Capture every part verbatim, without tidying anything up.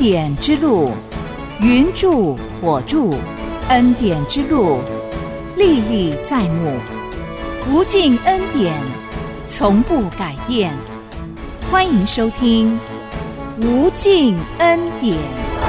典之路，云柱火柱，恩典之路，历历在目，无尽恩典，从不改变。欢迎收听无尽恩典。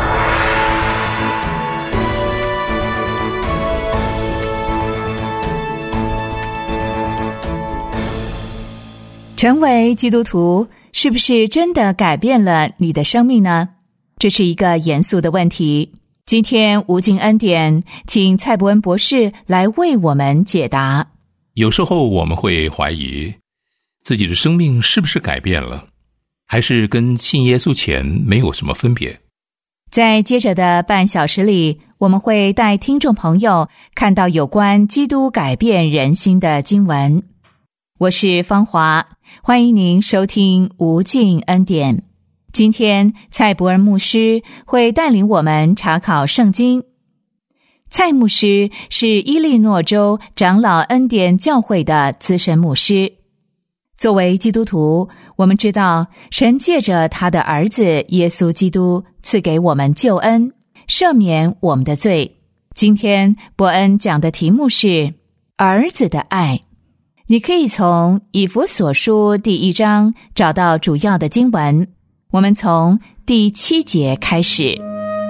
成为基督徒，是不是真的改变了你的生命呢？这是一个严肃的问题。今天无尽恩典，请蔡伯恩博士来为我们解答。 有时候我们会怀疑自己的生命是不是改变了，还是跟信耶稣前没有什么分别。 在接着的半小时里，我们会带听众朋友看到有关基督改变人心的经文。我是芳华，欢迎您收听无尽恩典。今天蔡伯恩牧师会带领我们查考圣经。蔡牧师是伊利诺州长老恩典教会的资深牧师。作为基督徒，我们知道神借着他的儿子耶稣基督赐给我们救恩，赦免我们的罪。今天伯恩讲的题目是儿子的爱。你可以从以弗所书第一章找到主要的经文，我们从第七节开始。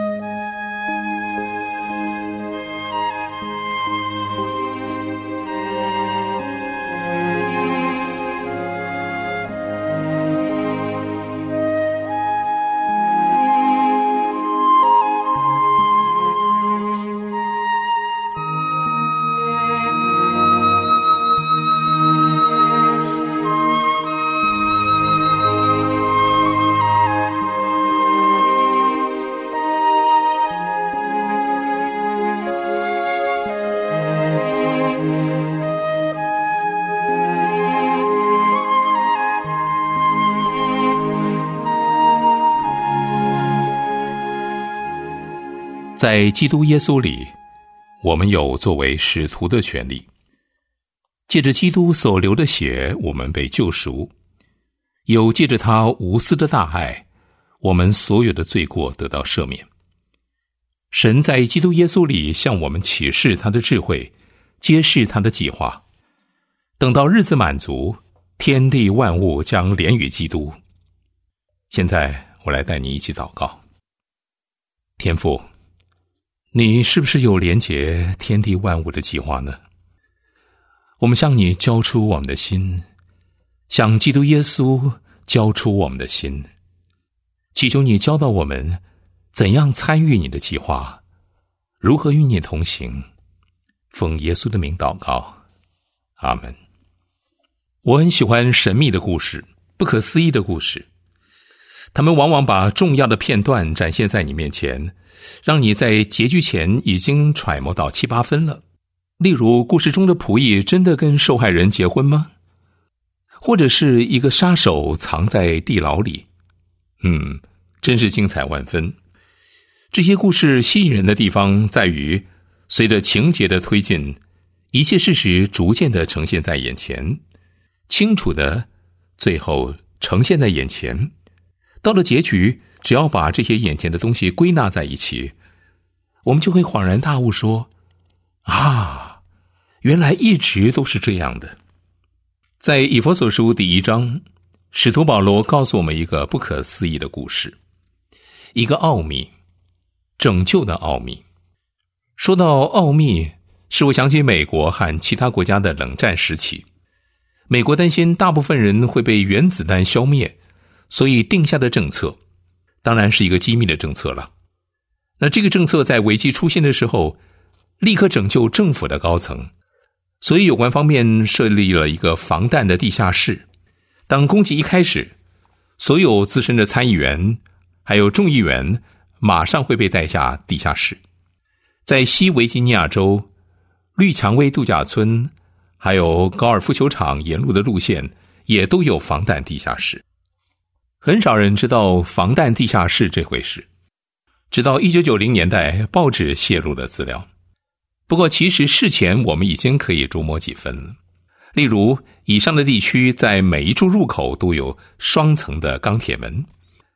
在基督耶稣里，我们有作为使徒的权利。借着基督所流的血，我们被救赎；有借着他无私的大爱，我们所有的罪过得到赦免。神在基督耶稣里向我们启示他的智慧，揭示他的计划。等到日子满足，天地万物将连于基督。现在我来带你一起祷告。天父，你是不是有连结天地万物的计划呢？我们向你交出我们的心，向基督耶稣交出我们的心，祈求你教导我们怎样参与你的计划，如何与你同行。奉耶稣的名祷告，阿们。我很喜欢神秘的故事，不可思议的故事，他们往往把重要的片段展现在你面前，让你在结局前已经揣摩到七八分了。例如，故事中的仆役真的跟受害人结婚吗？或者是一个杀手藏在地牢里？嗯，真是精彩万分。这些故事吸引人的地方在于，随着情节的推进，一切事实逐渐地呈现在眼前，清楚的最后呈现在眼前。到了结局，只要把这些眼前的东西归纳在一起，我们就会恍然大悟说，啊，原来一直都是这样的。在以弗所书第一章，使徒保罗告诉我们一个不可思议的故事，一个奥秘，拯救的奥秘。说到奥秘，使我想起美国和其他国家的冷战时期。美国担心大部分人会被原子弹消灭，所以定下的政策当然是一个机密的政策了。那这个政策在危机出现的时候，立刻拯救政府的高层，所以有关方面设立了一个防弹的地下室。当攻击一开始，所有资深的参议员还有众议员马上会被带下地下室。在西维吉尼亚州绿蔷薇度假村还有高尔夫球场沿路的路线也都有防弹地下室。很少人知道防弹地下室这回事，直到一九九零年代报纸泄露了资料。不过其实事前我们已经可以琢磨几分了。例如，以上的地区在每一处入口都有双层的钢铁门，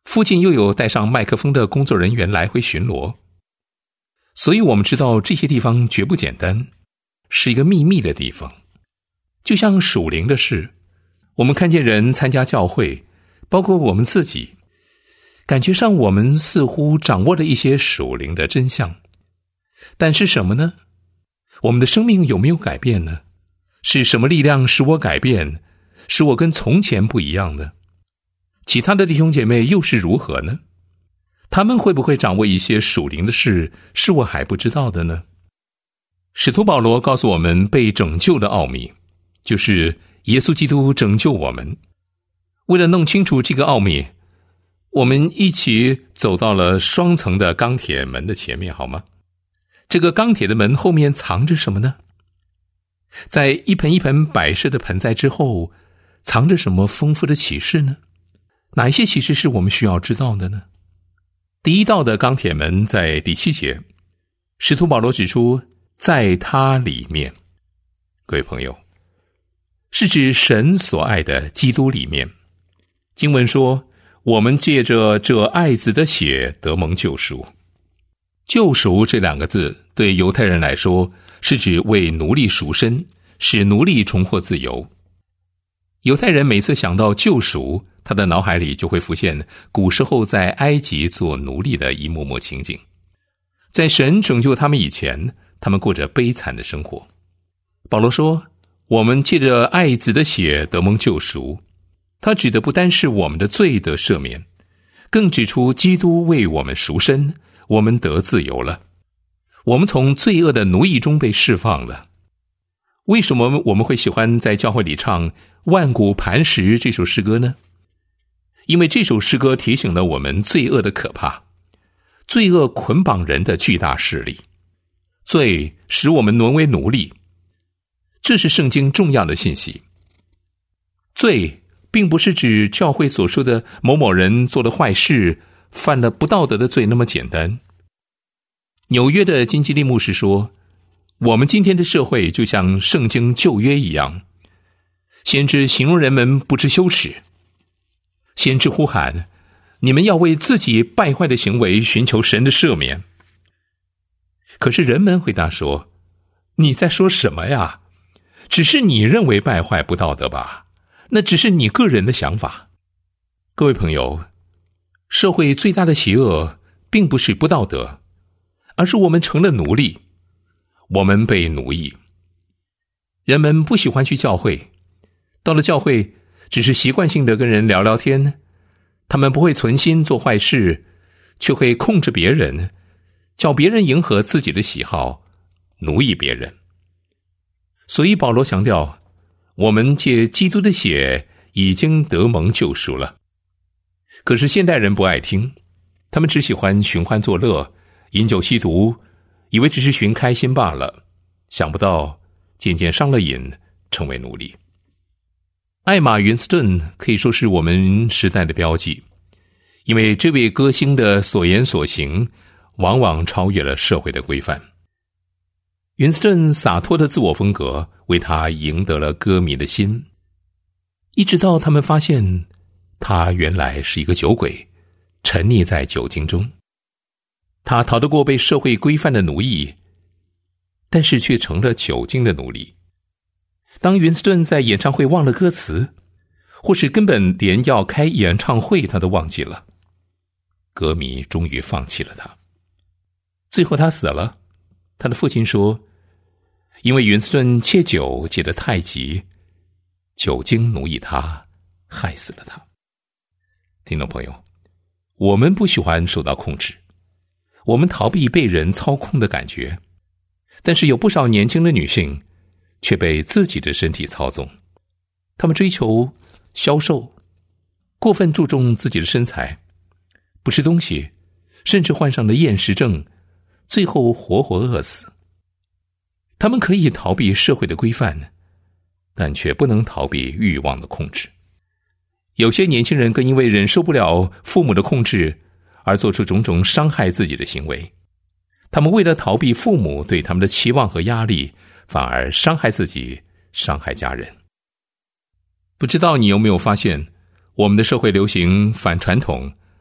附近又有带上麦克风的工作人员来回巡逻，所以我们知道这些地方绝不简单，是一个秘密的地方。就像属灵的事，我们看见人参加教会，包括我们自己，感觉上我们似乎掌握了一些属灵的真相，但是什么呢？我们的生命有没有改变呢？是什么力量使我改变，使我跟从前不一样呢？其他的弟兄姐妹又是如何呢？他们会不会掌握一些属灵的事，是我还不知道的呢？使徒保罗告诉我们被拯救的奥秘，就是耶稣基督拯救我们。为了弄清楚这个奥秘，我们一起走到了双层的钢铁门的前面，好吗？这个钢铁的门后面藏着什么呢？在一盆一盆摆设的盆栽之后，藏着什么丰富的启示呢？哪一些启示是我们需要知道的呢？第一道的钢铁门在第七节，使徒保罗指出，在他里面，各位朋友，是指神所爱的基督里面。经文说，我们借着这爱子的血得蒙救赎。救赎这两个字对犹太人来说，是指为奴隶赎身，使奴隶重获自由。犹太人每次想到救赎，他的脑海里就会浮现古时候在埃及做奴隶的一幕幕情景。在神拯救他们以前，他们过着悲惨的生活。保罗说，我们借着爱子的血得蒙救赎，他指的不单是我们的罪得赦免，更指出基督为我们赎身，我们得自由了，我们从罪恶的奴役中被释放了。为什么我们会喜欢在教会里唱《万古磐石》这首诗歌呢？因为这首诗歌提醒了我们罪恶的可怕，罪恶捆绑人的巨大势力，罪使我们沦为奴隶。这是圣经重要的信息。罪并不是指教会所说的某某人做了坏事，犯了不道德的罪那么简单。纽约的金基利牧师说，我们今天的社会就像圣经旧约一样，先知形容人们不知羞耻，先知呼喊，你们要为自己败坏的行为寻求神的赦免。可是人们回答说，你在说什么呀？只是你认为败坏不道德吧？那只是你个人的想法。各位朋友，社会最大的邪恶并不是不道德，而是我们成了奴隶，我们被奴役。人们不喜欢去教会，到了教会只是习惯性的跟人聊聊天，他们不会存心做坏事，却会控制别人，叫别人迎合自己的喜好，奴役别人。所以保罗强调，我们借基督的血已经得蒙救赎了。可是现代人不爱听，他们只喜欢寻欢作乐，饮酒吸毒，以为只是寻开心罢了，想不到渐渐上了瘾，成为奴隶。艾玛·云斯顿可以说是我们时代的标记，因为这位歌星的所言所行往往超越了社会的规范。云斯顿洒脱的自我风格为他赢得了歌迷的心，一直到他们发现他原来是一个酒鬼，沉溺在酒精中。他逃得过被社会规范的奴役，但是却成了酒精的奴隶。当云斯顿在演唱会忘了歌词，或是根本连要开演唱会他都忘记了，歌迷终于放弃了他。最后他死了，他的父亲说，因为云斯顿戒酒戒得太急，酒精奴役他，害死了他。听众朋友，我们不喜欢受到控制，我们逃避被人操控的感觉，但是有不少年轻的女性却被自己的身体操纵，她们追求消瘦，过分注重自己的身材，不吃东西，甚至患上了厌食症，最后活活饿死。他们可以逃避社会的规范，但却不能逃避欲望的控制。有些年轻人更因为忍受不了父母的控制，而做出种种伤害自己的行为。他们为了逃避父母对他们的期望和压力，反而伤害自己，伤害家人。不知道你有没有发现，我们的社会流行反传统、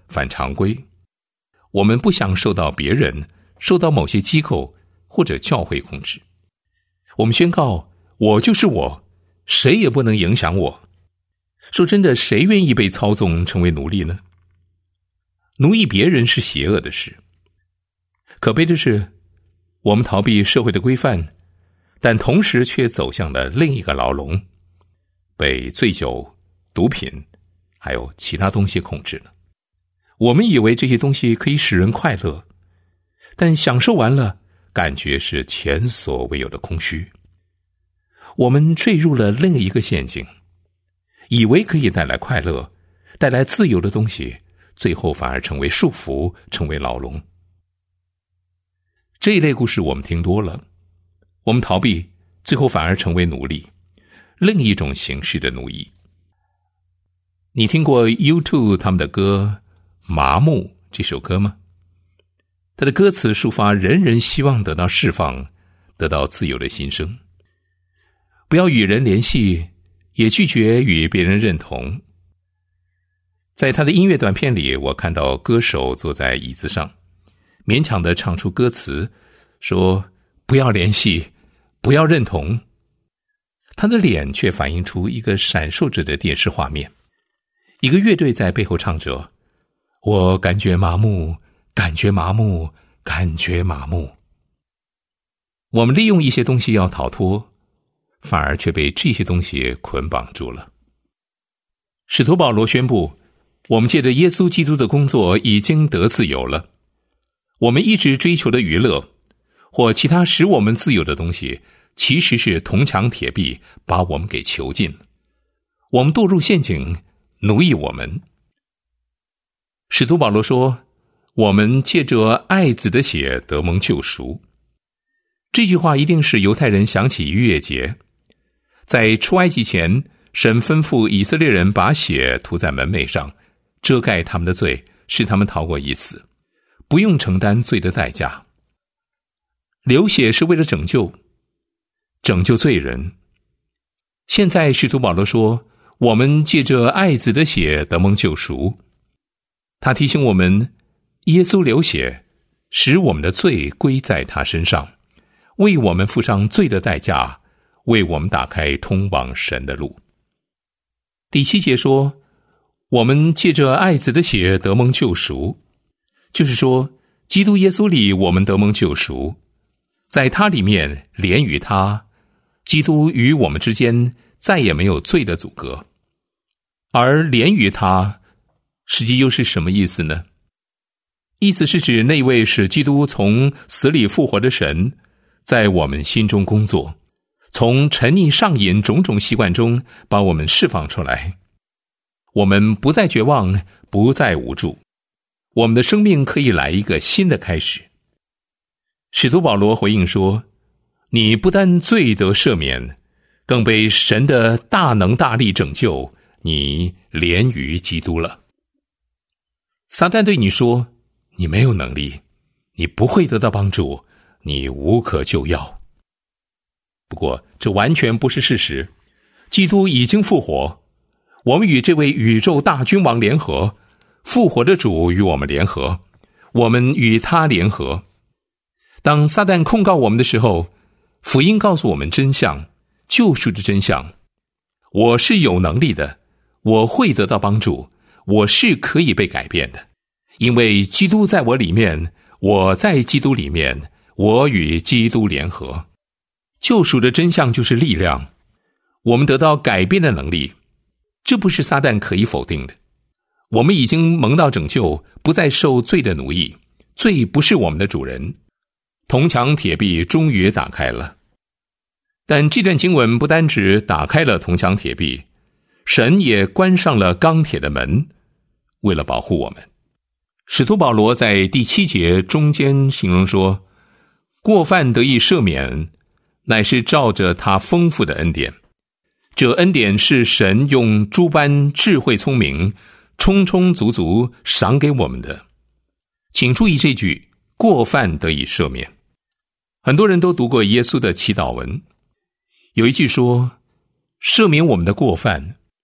反常规，我们不想受到别人、受到某些机构或者教会控制。我们宣告，我就是我，谁也不能影响我。说真的，谁愿意被操纵成为奴隶呢？奴役别人是邪恶的事。可悲的是，我们逃避社会的规范，但同时却走向了另一个牢笼，被醉酒、毒品还有其他东西控制了。我们以为这些东西可以使人快乐，但享受完了，感觉是前所未有的空虚。我们坠入了另一个陷阱，以为可以带来快乐、带来自由的东西，最后反而成为束缚，成为牢笼。这一类故事我们听多了，我们逃避，最后反而成为奴隶，另一种形式的奴役。你听过 U 二 他们的歌《麻木》这首歌吗？他的歌词抒发人人希望得到释放、得到自由的心声。不要与人联系，也拒绝与别人认同。在他的音乐短片里，我看到歌手坐在椅子上，勉强地唱出歌词，说不要联系，不要认同。他的脸却反映出一个闪烁着的电视画面，一个乐队在背后唱着，我感觉麻木，感觉麻木，感觉麻木。我们利用一些东西要逃脱，反而却被这些东西捆绑住了。使徒保罗宣布，我们借着耶稣基督的工作已经得自由了。我们一直追求的娱乐或其他使我们自由的东西，其实是铜墙铁壁把我们给囚禁了。我们堕入陷阱，奴役我们。使徒保罗说，我们借着爱子的血得蒙救赎。这句话一定是犹太人想起逾越节。在出埃及前，神吩咐以色列人把血涂在门楣上，遮盖他们的罪，使他们逃过一死，不用承担罪的代价。流血是为了拯救，拯救罪人。现在使徒保罗说，我们借着爱子的血得蒙救赎。他提醒我们，耶稣流血，使我们的罪归在他身上，为我们付上罪的代价，为我们打开通往神的路。第七节说，我们借着爱子的血得蒙救赎，就是说，基督耶稣里我们得蒙救赎，在他里面连于他，基督与我们之间再也没有罪的阻隔。而连于他，实际又是什么意思呢？意思是指那位使基督从死里复活的神，在我们心中工作，从沉溺上瘾种种习惯中把我们释放出来。我们不再绝望，不再无助，我们的生命可以来一个新的开始。使徒保罗回应说，你不但罪得赦免，更被神的大能大力拯救，你连于基督了。撒旦对你说，你没有能力，你不会得到帮助，你无可救药。不过这完全不是事实，基督已经复活，我们与这位宇宙大君王联合，复活的主与我们联合，我们与他联合。当撒旦控告我们的时候，福音告诉我们真相，救赎的真相。我是有能力的，我会得到帮助，我是可以被改变的，因为基督在我里面，我在基督里面，我与基督联合。救赎的真相就是力量，我们得到改变的能力，这不是撒旦可以否定的。我们已经蒙到拯救，不再受罪的奴役，罪不是我们的主人。铜墙铁壁终于打开了。但这段经文不单只打开了铜墙铁壁，神也关上了钢铁的门，为了保护我们。使徒保罗在第七节中间形容说，过犯得以赦免，乃是照着他丰富的恩典。这恩典是神用诸般智慧聪明，充充足足赏给我们的。请注意这句，过犯得以赦免。很多人都读过耶稣的祈祷文，有一句说，赦免我们的过犯，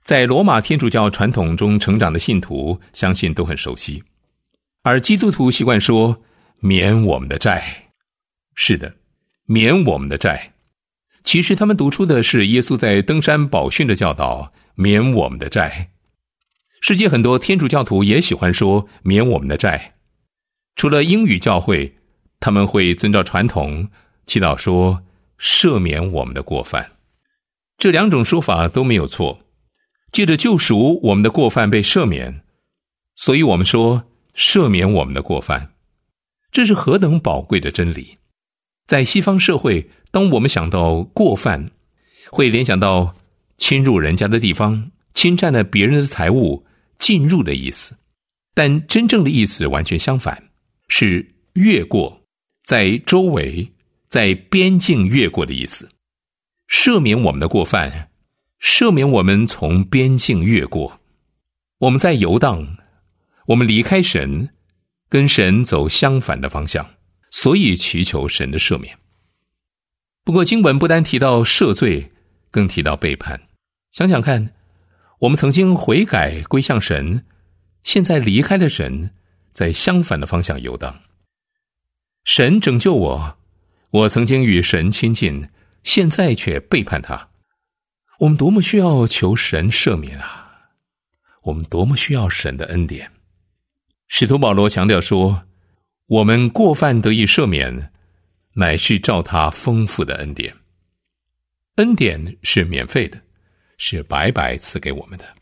在罗马天主教传统中成长的信徒相信都很熟悉，而基督徒习惯说免我们的债。是的，免我们的债。其实他们读出的是耶稣在登山宝训的教导，免我们的债。世界很多天主教徒也喜欢说免我们的债。除了英语教会，他们会遵照传统祈祷说赦免我们的过犯。这两种说法都没有错，借着救赎，我们的过犯被赦免，所以我们说赦免我们的过犯。这是何等宝贵的真理。在西方社会，当我们想到过犯，会联想到侵入人家的地方，侵占了别人的财物，进入的意思。但真正的意思完全相反，是越过，在周围，在边境越过的意思。赦免我们的过犯，赦免我们从边境越过。我们在游荡，我们离开神，跟神走相反的方向，所以祈求神的赦免。不过经文不单提到赦罪，更提到背叛。想想看，我们曾经悔改归向神，现在离开了神，在相反的方向游荡。神拯救我，我曾经与神亲近，现在却背叛他。我们多么需要求神赦免啊！我们多么需要神的恩典。使徒保罗强调说，我们过犯得以赦免，乃是照他丰富的恩典。恩典是免费的，是白白赐给我们的。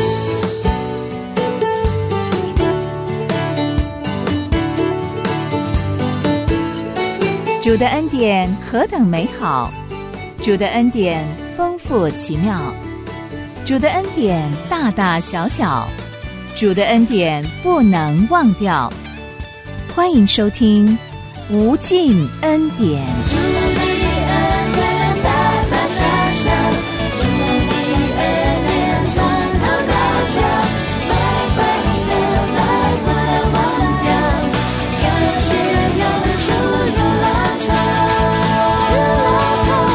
主的恩典何等美好，主的恩典丰富奇妙，主的恩典大大小小，主的恩典不能忘掉。欢迎收听无尽恩典。主的恩典大大小小，主的恩典从头到脚，白白的来不能忘掉，感谢永驻如浪潮，如浪潮。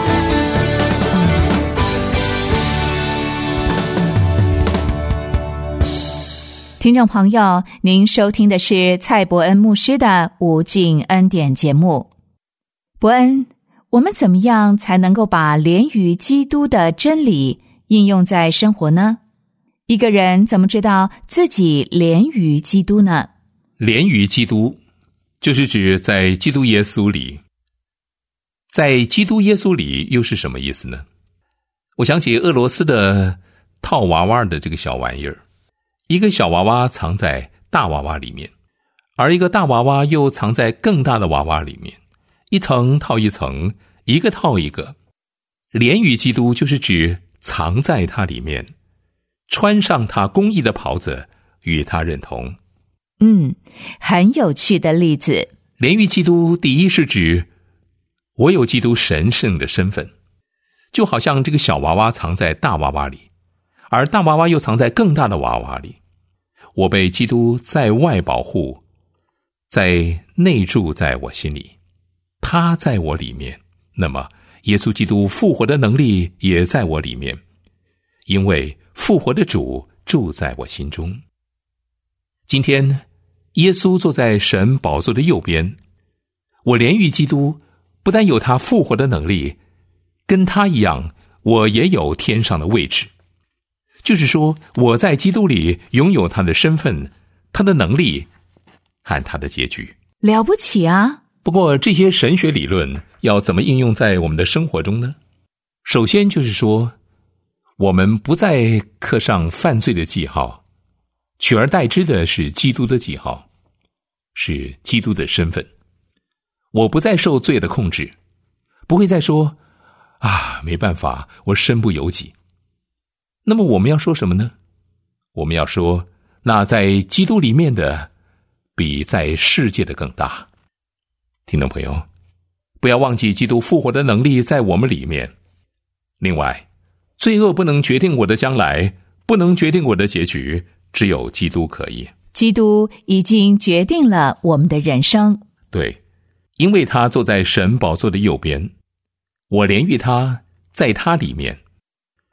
听众朋友，您收听的是蔡伯恩牧师的无尽恩典节目。伯恩，我们怎么样才能够把连于基督的真理应用在生活呢？一个人怎么知道自己连于基督呢？ 连于基督，就是指在基督耶稣里。在基督耶稣里又是什么意思呢？我想起俄罗斯的套娃娃的这个小玩意儿，一个小娃娃藏在大娃娃里面，而一个大娃娃又藏在更大的娃娃里面，一层套一层，一个套一个。连于基督就是指藏在它里面，穿上他公义的袍子，与他认同。 嗯，很有趣的例子。 连于基督，第一是指我有基督神圣的身份，就好像这个小娃娃藏在大娃娃里，而大娃娃又藏在更大的娃娃里。我被基督在外保护，在内住在我心里，他在我里面，那么耶稣基督复活的能力也在我里面，因为复活的主住在我心中。今天耶稣坐在神宝座的右边，我连于基督，不但有他复活的能力，跟他一样，我也有天上的位置。就是说，我在基督里拥有他的身份，他的能力和他的结局。 了不起啊！ 不过这些神学理论要怎么应用在我们的生活中呢？首先就是说，我们不再刻上犯罪的记号，取而代之的是基督的记号，是基督的身份。我不再受罪的控制，不会再说啊，没办法，我身不由己。那么我们要说什么呢？我们要说，那在基督里面的比在世界的更大。听众朋友，不要忘记基督复活的能力在我们里面。另外，罪恶不能决定我的将来，不能决定我的结局，只有基督可以。 基督已经决定了我们的人生。 对，因为他坐在神宝座的右边，我连于他，在他里面，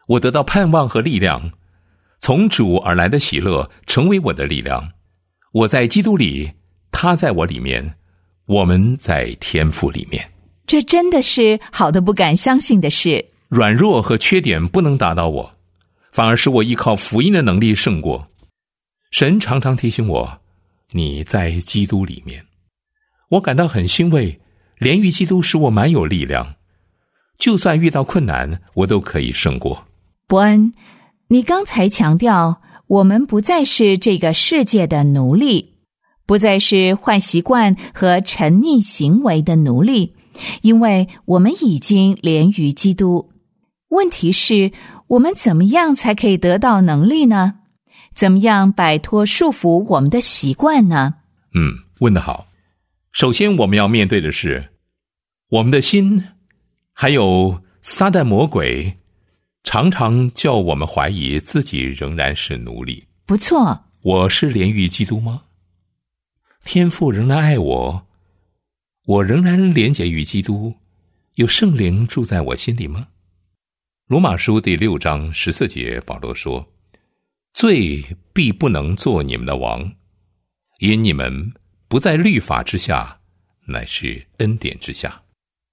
我得到盼望和力量，从主而来的喜乐成为我的力量。我在基督里，他在我里面，我们在天父里面。 这真的是好的不敢相信的事。 软弱和缺点不能打倒我，反而是我依靠福音的能力胜过。神常常提醒我，你在基督里面。我感到很欣慰，连于基督使我蛮有力量，就算遇到困难，我都可以胜过。 伯恩，你刚才强调，我们不再是这个世界的奴隶，不再是坏习惯和沉溺行为的奴隶，因为我们已经连于基督。问题是，我们怎么样才可以得到能力呢？怎么样摆脱束缚我们的习惯呢？ 嗯，问得好。首先我们要面对的是，我们的心还有撒旦魔鬼常常叫我们怀疑自己仍然是奴隶。 不错， 我是连于基督吗？天父仍然爱我，我仍然连结于基督，有圣灵住在我心里吗？罗马书第六章十四节，保罗说，罪必不能做你们的王，因你们不在律法之下，乃是恩典之下。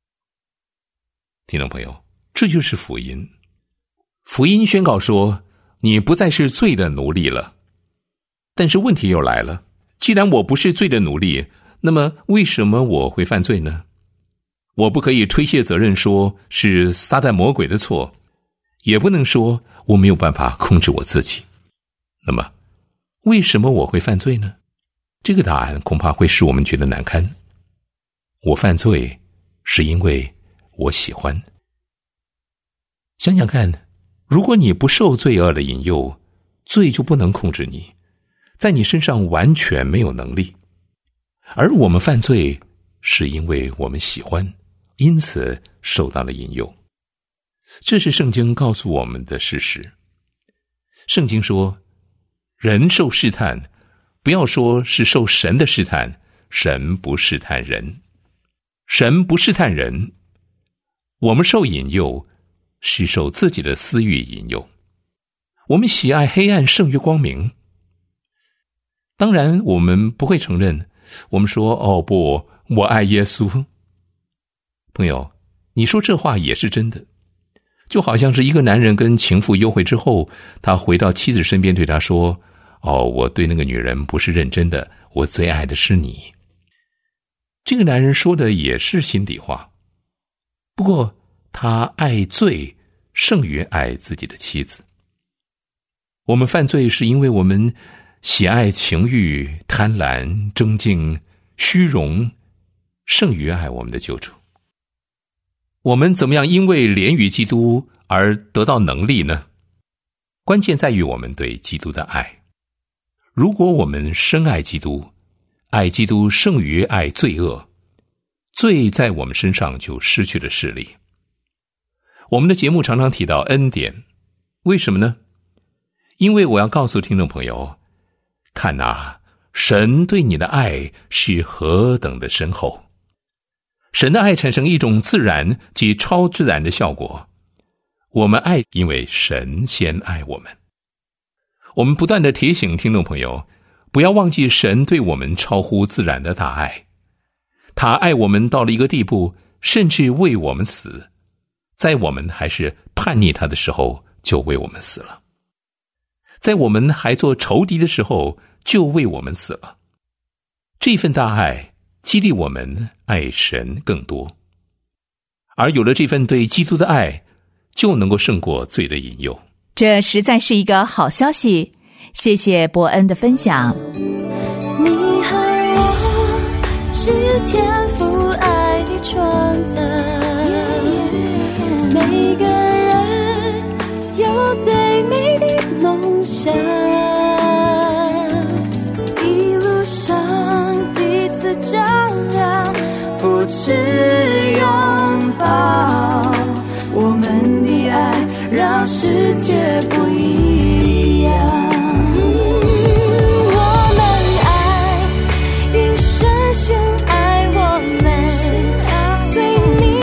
听众朋友，这就是福音。福音宣告说，你不再是罪的奴隶了。但是问题又来了，既然我不是罪的奴隶，那么为什么我会犯罪呢？我不可以推卸责任说是撒旦魔鬼的错，也不能说我没有办法控制我自己。那么为什么我会犯罪呢？这个答案恐怕会使我们觉得难堪。我犯罪是因为我喜欢。想想看，如果你不受罪恶的引诱，罪就不能控制你，在你身上完全没有能力。而我们犯罪是因为我们喜欢，因此受到了引诱。这是圣经告诉我们的事实。圣经说，人受试探，不要说是受神的试探，神不试探人。神不试探人，我们受引诱是受自己的私欲引诱。我们喜爱黑暗胜于光明。当然我们不会承认，我们说，哦不，我爱耶稣。朋友，你说这话也是真的，就好像是一个男人跟情妇幽会之后，他回到妻子身边对她说，哦，我对那个女人不是认真的，我最爱的是你。这个男人说的也是心底话，不过他爱罪胜于爱自己的妻子。我们犯罪是因为我们喜爱情欲、贪婪、争竞、虚荣，胜于爱我们的救主。我们怎么样因为连于基督而得到能力呢？关键在于我们对基督的爱。如果我们深爱基督，爱基督胜于爱罪恶，罪在我们身上就失去了势力。我们的节目常常提到恩典，为什么呢？因为我要告诉听众朋友，看啊，神对你的爱是何等的深厚。神的爱产生一种自然及超自然的效果。我们爱，因为神先爱我们。我们不断地提醒听众朋友，不要忘记神对我们超乎自然的大爱。他爱我们到了一个地步，甚至为我们死，在我们还是叛逆他的时候，就为我们死了。在我们还做仇敌的时候，就为我们死了。这份大爱激励我们爱神更多，而有了这份对基督的爱，就能够胜过罪的引诱。 这实在是一个好消息，谢谢伯恩的分享。 你和我是天父爱的创造，每个人有最美的梦想，一路上彼此照亮，扶持拥抱，我们的爱让世界不一样。我们爱，因神先爱我们，随你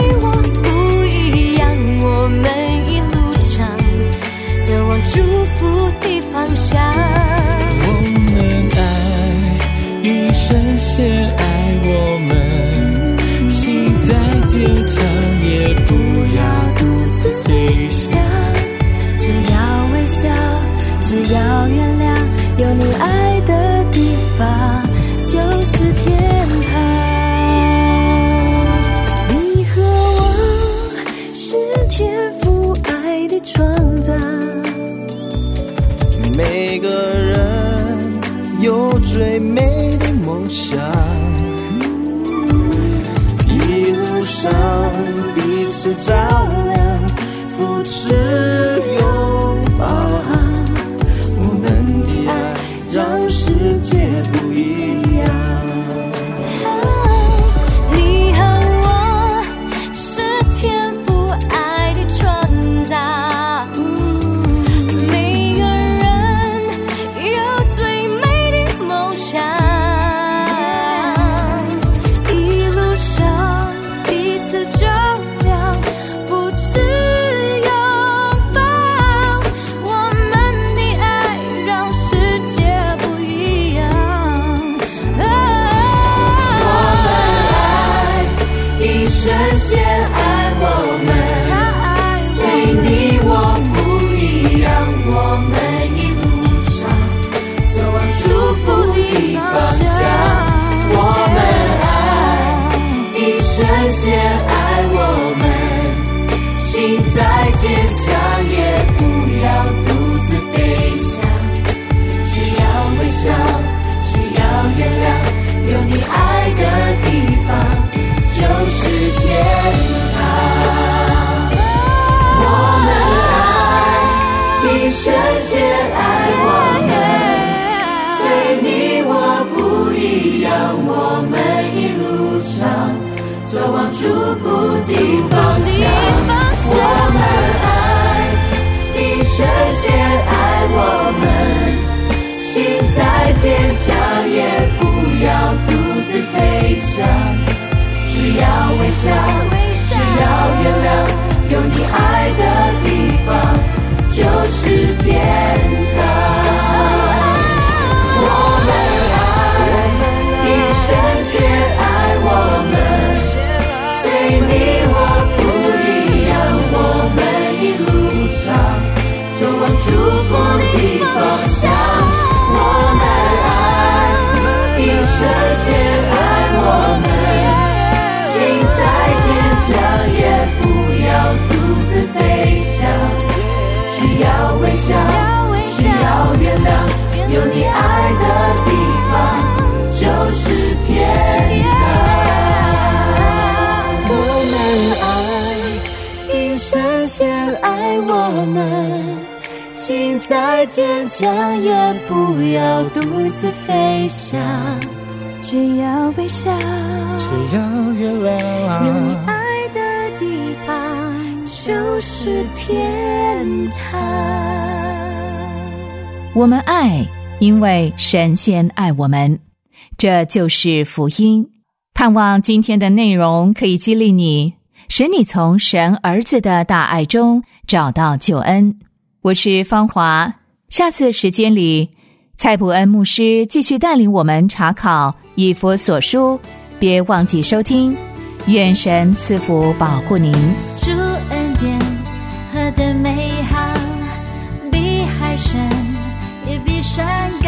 想。 我们爱，一生先爱我们，心再坚强也不要独自飞翔。 只要微笑，只要原谅，有你爱的地方就是天堂。你和我是天父爱的创造， 每个人有最美的梦想，一路上彼此照亮，扶持拥抱，我们的爱让世界不一样。 你和我是天父爱的创造，每个人有最美的梦想，一路上彼此照亮，扶持拥抱，我们的爱让世界不一样。我们爱，一生先爱我们，随你我不一样，我们一路上走往祝福的方向。我们爱，一生先爱我们，心再坚强也不要独自飞翔。只要微笑，只要原谅，有你爱的地方就是天堂。我们爱，一生先爱我们，随你我不一样，我们一路上走往祝福的方向。我们爱，一生先爱我们，心再坚强也不要独自飞翔。只要微笑，只要原谅，有你爱的地方就是天堂。我们爱，一生先爱我们，随你我不一样，我们一路上走往祝福的方向。我们爱，一生先爱我们，心再坚强也不要独自飞翔。只要微笑，只要原谅，有你爱的地方就是天堂。我们爱，一生先爱我们，心再坚强也不要独自飞翔。只要微笑， 只要原谅， 有你爱的地方就是天堂。 我们爱，因为神先爱我们，这就是福音。盼望今天的内容可以激励你，使你从神儿子的大爱中找到救恩。我是芳华，下次时间里，蔡普恩牧师继续带领我们查考以弗所书，别忘记收听。愿神赐福保护您。 主恩典何等美好，比海深也比山高。